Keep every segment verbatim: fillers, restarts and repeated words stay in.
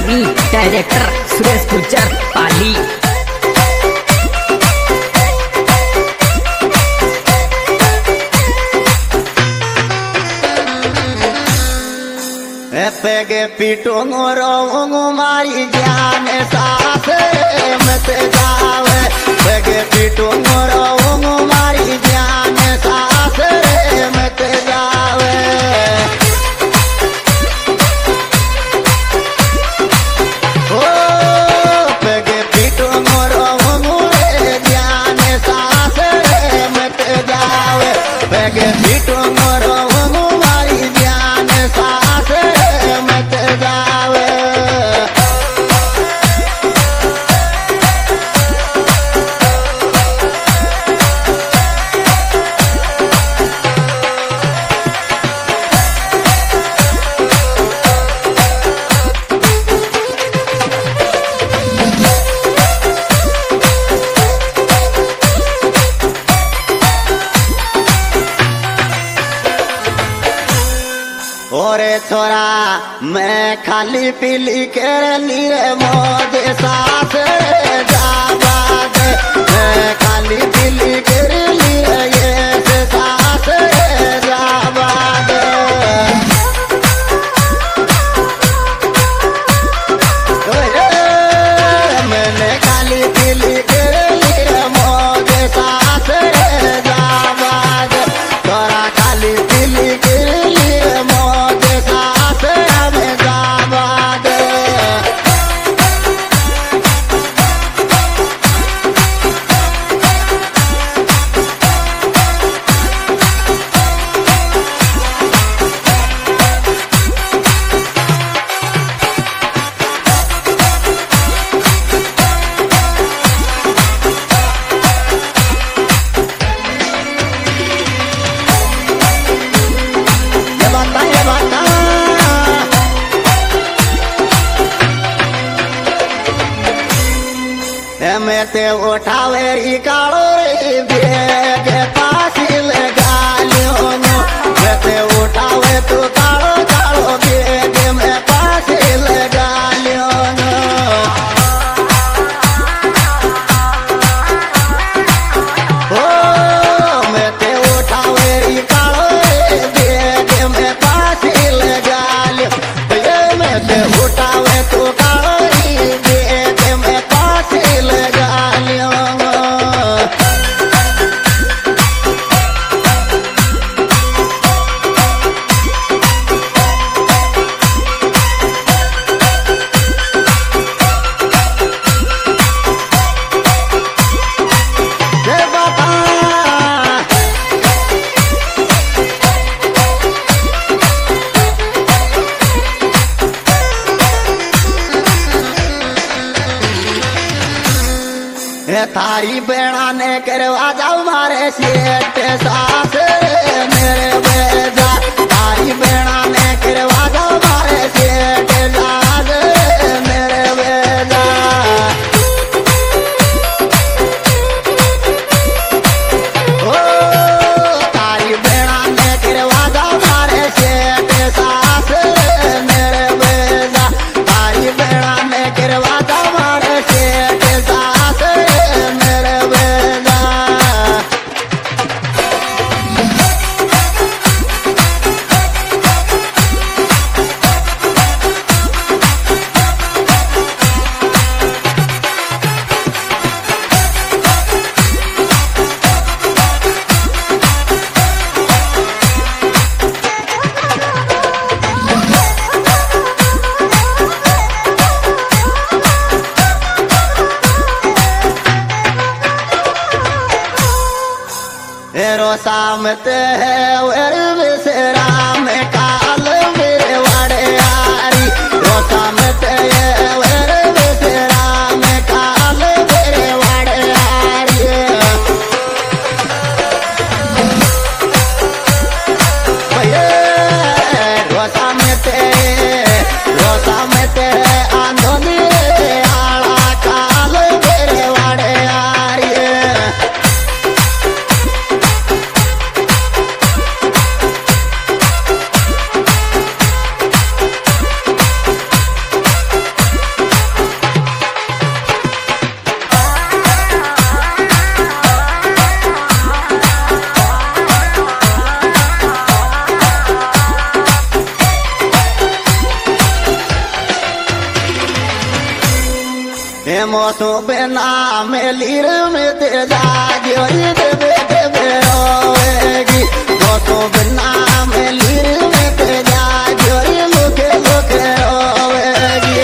मी director Suresh Gujjar Pali. पेगे पीटो रो मारी जान सास मत जावे, पेगे पीटो रो मारी जान सास मत जावे। ओ पेगे पीटो रो जान सास मत जावे, पेगे पीटो रो मारी जान सास मत जावे। ओरे छोरा मैं खाली पीली के लिए मौज सास जावा दे, मैं खाली पीली के लिए ये से सास जावा दे। मैंने खाली पीली के लिए मौज सास जावा दे, छोरा खाली पीली के लिए मौज सास हमें जावा दे। ये बाता ये बाता मैं ते उठावे री कालो रे बेग पासी लगा लियो, मैं ते उठावे तू कालो कालो बेग में पासी लगा लियो। ओ मैं ते उठावे री कालो रे बेग में पासी लगा लियो, ये मैं ते उठावे तू कालो री बेग में पासी लगा लियो। जय बाबा ए थारी बेड़ा ने करवा जाओ मारे सेठ सास मेरे बेजा, थारी बेड़ा ने करवा जाओ मारे सेठ सास मेरे बेजा। ओ तारी बेड़ा ने करवा जाओ मारे सेठ सास मेरे बेजा, तारी बेड़ा ने करवा जाओ मारे सेठ सास मेरे बेजा। एरो सामत है वर विसरा में काल मेरे वाड़े यारी, रो सामत है वर विसरा में काल मेरे वाड़े यारी। रो सामत रो सामत आंधोनी आला काल मेरे वाड़े यारी। हे मोसो बिना मेलीर में तेजा जोरी देवे देवे होएगी मोसो बिना मेलीर में तेजा जोरी मुखे मुखे होएगी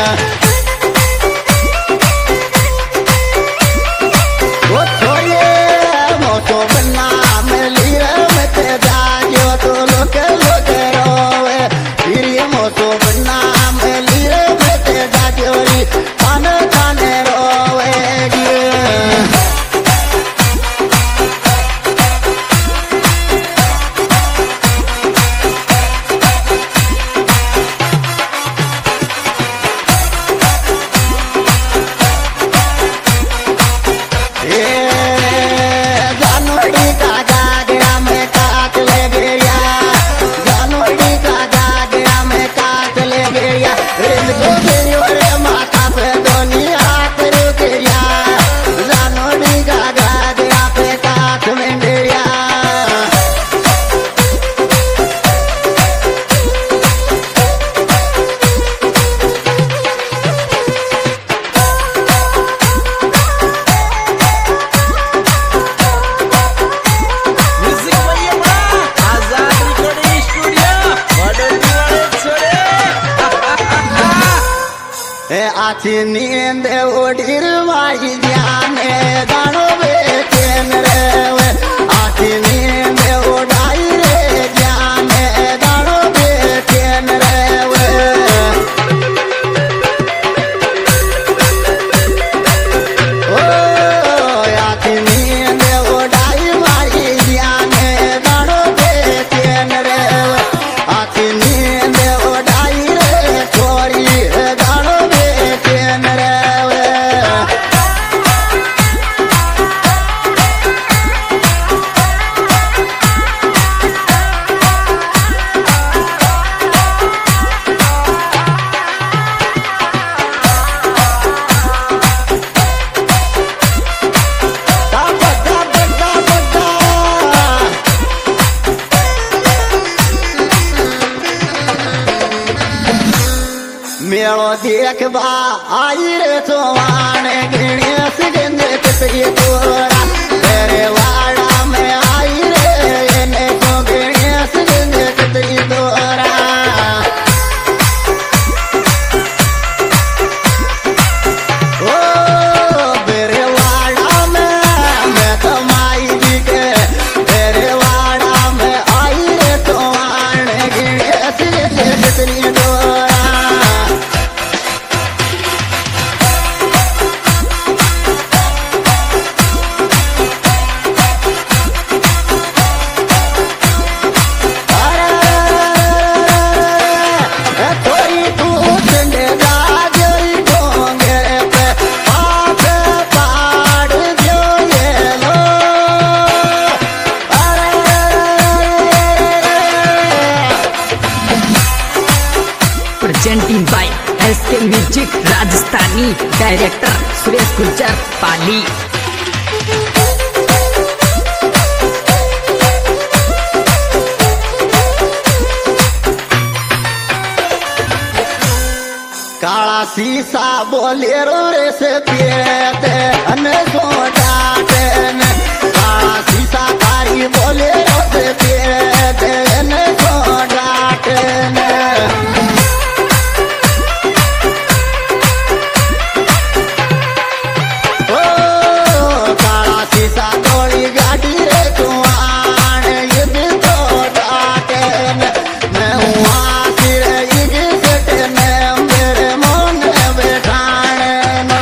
वो छोड़िए मोसो बिना मेलीर में तेजा जो तो लोके लोके रोवे फिर ये मोसो बिना मेलीर में तेजा जोरी खाने खाने रोवेगी जानवड़ी का गागरा में काट ले गया जानवड़ी का गागरा में काट ले गया इनको रे माथा पे दोनी हाथ रुक गया जानवड़ी का गागरा पे काट में गया म्यूजिक भैया बड़ा आजाद रिकॉर्डिंग स्टूडियो वडोदरी वाले छोरे ए आची नींद उड़ीर माई जाने दानो बेचैन रे वे आची नींद उड़ाई रे जाने दानो बेचैन रे वे ओ आची नींद उड़ाई माई जाने दानो बेचैन रे वे आची नींद उड़ाई रे छोरी दानो बेचैन रे वे बड्डा बड्डा बड्डा मेलो देखबा आई रे चौहान गणेश गंदे कतरी तोरा तेरे वाड़ा में आई रे ने तो गणेश गंदे कतरी तोरा ओ मेरे वाड़ा में मैं तो माई जी के तेरे वाड़ा में आई रे चौहान गणेश गंदे कतरी तोरा थोड़ी तू चंडे जोरी डोंगे पे हाथ पाड़ जो ये लो presenting by S K Music Rajasthani director Suresh Gurjar Pali काला शीशा बोलेरो रे से पियते अने सो डाटे ने काला शीशा कारी बोलेरो से पियते अने सो डाटे ने ओ काला शीशा तोड़ी गाड़ी रे कुआन ये भी तो डाटे ने मैं हुआ सिर इगे सेटे ने मेरे मन बैठाने ना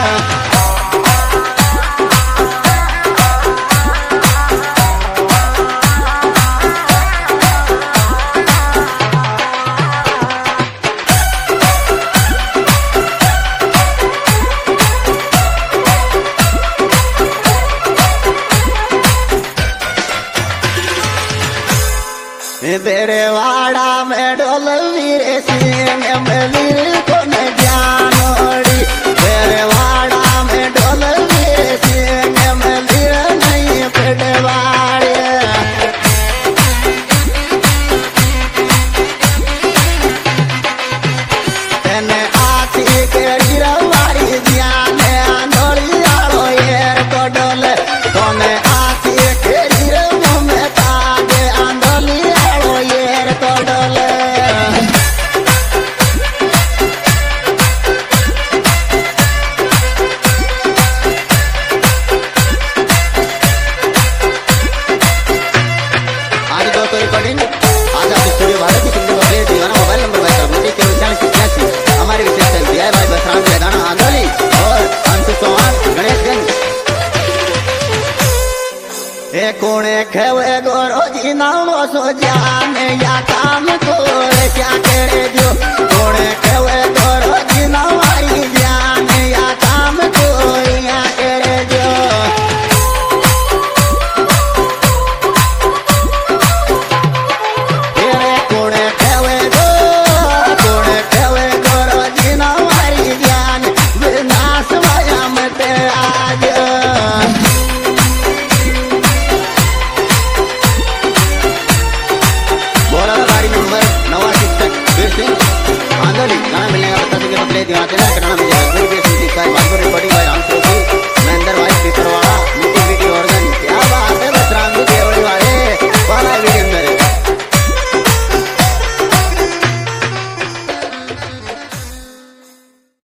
तेरे वाड़ा में डोल वीरे सिंह मिली को न जानोड़ी तेरे वाड़ा में डोल वीरे सिंह मिली नहीं पेटवाड़े तेने आती के गिरवाड़ी दिया सो जाने या काम को क्या करे जो थोड़े कहे तोरो जीना मारी जान या काम को या करे जो तेरे कोड़े कहे दो कोड़े कहे तोरो जीना मारी जान विनाश माया मत आज आंदोलन गाना मिलने का बता देंगे अपने दिमाग में करना मिलेगा कोई भी ऐसी चीज का बात रिकॉर्डिंग